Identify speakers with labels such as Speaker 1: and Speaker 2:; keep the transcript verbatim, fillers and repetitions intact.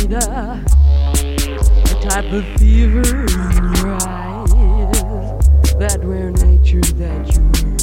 Speaker 1: the, the type of fever in your eyes, that rare nature that you